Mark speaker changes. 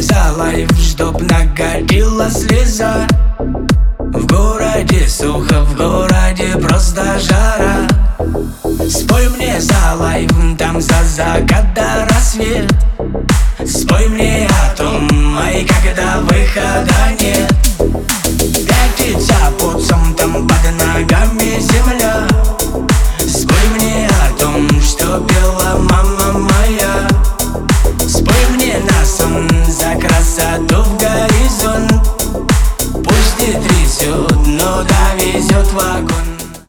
Speaker 1: за лайф, чтоб накатила слеза. В городе сухо, в городе просто жара. Спой мне за лайф, там за закат до рассвет. Спой мне о том, ай, когда выхода нет.